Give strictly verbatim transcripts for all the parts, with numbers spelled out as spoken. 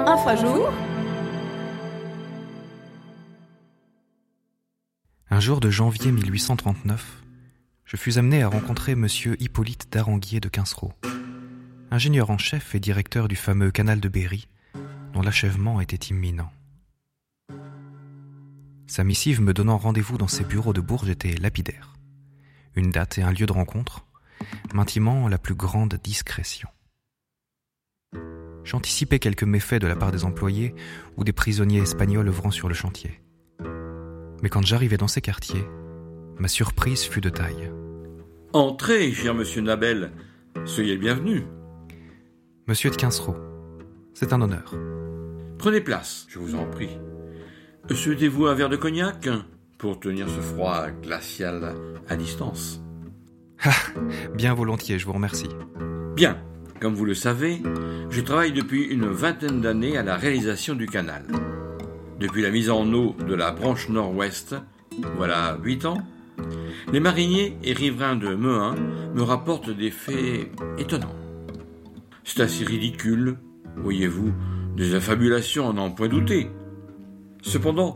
Un fois jour. Un jour de janvier mille huit cent trente-neuf, je fus amené à rencontrer monsieur Hippolyte d'Aranguier de Quincereau, ingénieur en chef et directeur du fameux canal de Berry, dont l'achèvement était imminent. Sa missive me donnant rendez-vous dans ses bureaux de Bourges était lapidaire. Une date et un lieu de rencontre, m'intimant la plus grande discrétion. J'anticipais quelques méfaits de la part des employés ou des prisonniers espagnols œuvrant sur le chantier. Mais quand j'arrivai dans ces quartiers, ma surprise fut de taille. Entrez, cher monsieur Nabel. Soyez le bienvenu. Monsieur de Quincereau, c'est un honneur. Prenez place, je vous en prie. Souhaitez-vous un verre de cognac pour tenir ce froid glacial à distance? Ah, bien volontiers, je vous remercie. Bien, comme vous le savez, je travaille depuis une vingtaine d'années à la réalisation du canal. Depuis la mise en eau de la branche nord-ouest, voilà huit ans, les mariniers et riverains de Mehun me rapportent des faits étonnants. C'est assez ridicule, voyez-vous, des affabulations à n'en point douter. Cependant,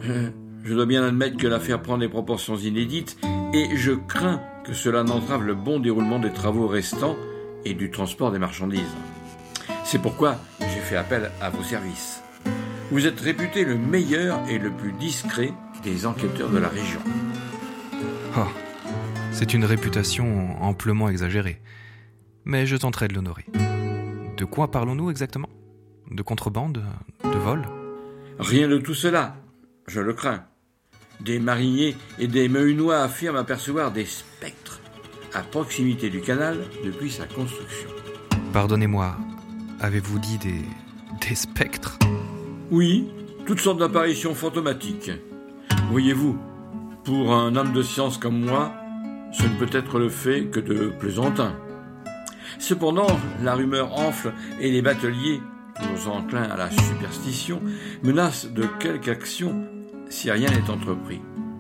je dois bien admettre que l'affaire prend des proportions inédites et je crains que cela n'entrave le bon déroulement des travaux restants et du transport des marchandises. C'est pourquoi j'ai fait appel à vos services. Vous êtes réputé le meilleur et le plus discret des enquêteurs de la région. Oh, c'est une réputation amplement exagérée, mais je tenterai de l'honorer. De quoi parlons-nous exactement? De contrebande? De vol? Rien de tout cela, je le crains. Des mariniers et des Mehunois affirment apercevoir des spectres à proximité du canal depuis sa construction. Pardonnez-moi, avez-vous dit des... des spectres? Oui, toutes sortes d'apparitions fantomatiques. Voyez-vous, pour un homme de science comme moi, ce ne peut être le fait que de plaisantin. Cependant, la rumeur enfle et les bateliers, toujours enclins à la superstition, menacent de quelque action si rien n'est entrepris.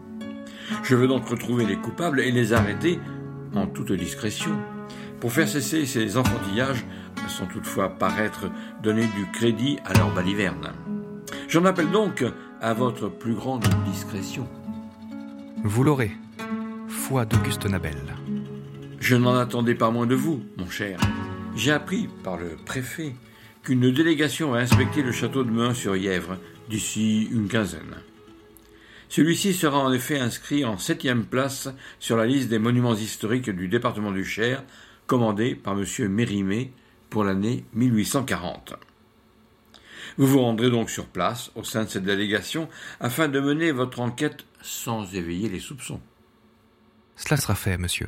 Je veux donc retrouver les coupables et les arrêter en toute discrétion. Pour faire cesser ces enfantillages, sans toutefois paraître donner du crédit à leur baliverne. J'en appelle donc à votre plus grande discrétion. Vous l'aurez, foi d'Auguste Nabel. Je n'en attendais pas moins de vous, mon cher. J'ai appris par le préfet qu'une délégation va inspecter le château de Mehun-sur-Yèvre d'ici une quinzaine. Celui-ci sera en effet inscrit en septième place sur la liste des monuments historiques du département du Cher, commandée par M. Mérimée pour l'année mille huit cent quarante. Vous vous rendrez donc sur place, au sein de cette délégation, afin de mener votre enquête sans éveiller les soupçons. Cela sera fait, monsieur.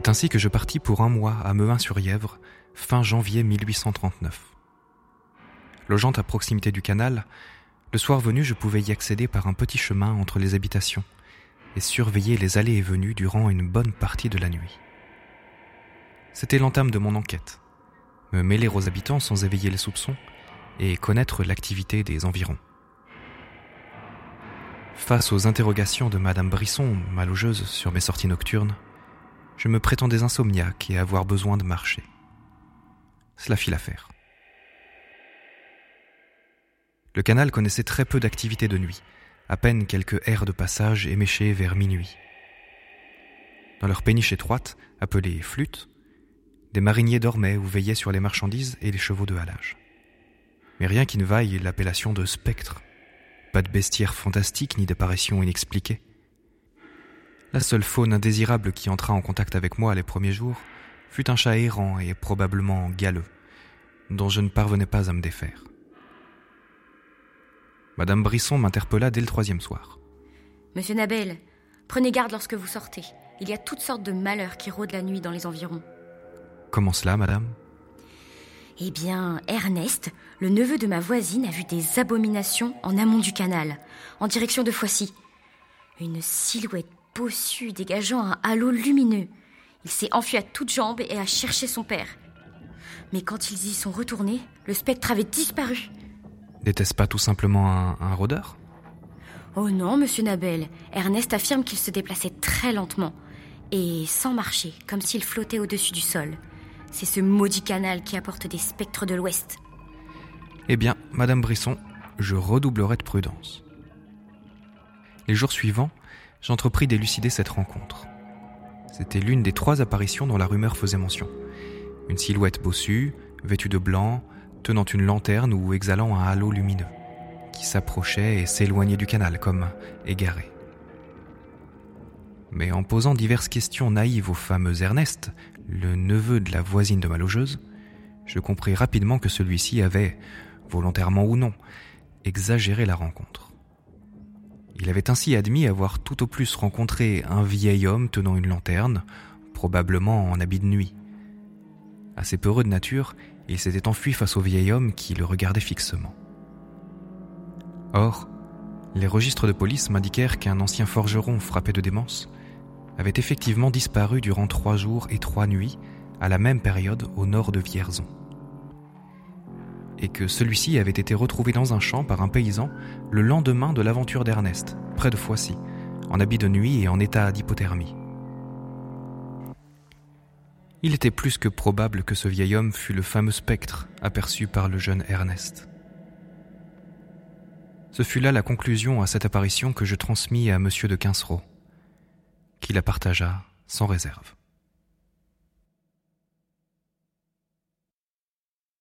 C'est ainsi que je partis pour un mois à Mehun-sur-Yèvre, fin janvier mille huit cent trente-neuf. Logeant à proximité du canal, le soir venu, je pouvais y accéder par un petit chemin entre les habitations et surveiller les allées et venues durant une bonne partie de la nuit. C'était l'entame de mon enquête, me mêler aux habitants sans éveiller les soupçons et connaître l'activité des environs. Face aux interrogations de Madame Brisson, ma logeuse, sur mes sorties nocturnes, je me prétendais insomniaque et avoir besoin de marcher. Cela fit l'affaire. Le canal connaissait très peu d'activité de nuit, à peine quelques aires de passage éméchées vers minuit. Dans leur péniche étroite, appelée flûte, des mariniers dormaient ou veillaient sur les marchandises et les chevaux de halage. Mais rien qui ne vaille l'appellation de spectre. Pas de bestiaire fantastique ni d'apparition inexpliquée. La seule faune indésirable qui entra en contact avec moi les premiers jours fut un chat errant et probablement galeux, dont je ne parvenais pas à me défaire. Madame Brisson m'interpella dès le troisième soir. « Monsieur Nabel, prenez garde lorsque vous sortez. Il y a toutes sortes de malheurs qui rôdent la nuit dans les environs. » « Comment cela, madame ?» Eh bien, Ernest, le neveu de ma voisine, a vu des abominations en amont du canal, en direction de Foissy. Une silhouette bossue dégageant un halo lumineux. Il s'est enfui à toutes jambes et a cherché son père. Mais quand ils y sont retournés, le spectre avait disparu. N'était-ce pas tout simplement un, un rôdeur ? Oh non, monsieur Nabel. Ernest affirme qu'il se déplaçait très lentement et sans marcher, comme s'il flottait au-dessus du sol. C'est ce maudit canal qui apporte des spectres de l'Ouest. Eh bien, Madame Brisson, je redoublerai de prudence. Les jours suivants, j'entrepris d'élucider cette rencontre. C'était l'une des trois apparitions dont la rumeur faisait mention. Une silhouette bossue, vêtue de blanc, tenant une lanterne ou exhalant un halo lumineux, qui s'approchait et s'éloignait du canal comme égaré. Mais en posant diverses questions naïves au fameux Ernest, le neveu de la voisine de ma logeuse, je compris rapidement que celui-ci avait, volontairement ou non, exagéré la rencontre. Il avait ainsi admis avoir tout au plus rencontré un vieil homme tenant une lanterne, probablement en habit de nuit. Assez peureux de nature, il s'était enfui face au vieil homme qui le regardait fixement. Or, les registres de police m'indiquèrent qu'un ancien forgeron frappé de démence avait effectivement disparu durant trois jours et trois nuits à la même période au nord de Vierzon. Et que celui-ci avait été retrouvé dans un champ par un paysan le lendemain de l'aventure d'Ernest, près de Foissy, en habit de nuit et en état d'hypothermie. Il était plus que probable que ce vieil homme fût le fameux spectre aperçu par le jeune Ernest. Ce fut là la conclusion à cette apparition que je transmis à Monsieur de Quincereau, qui la partagea sans réserve.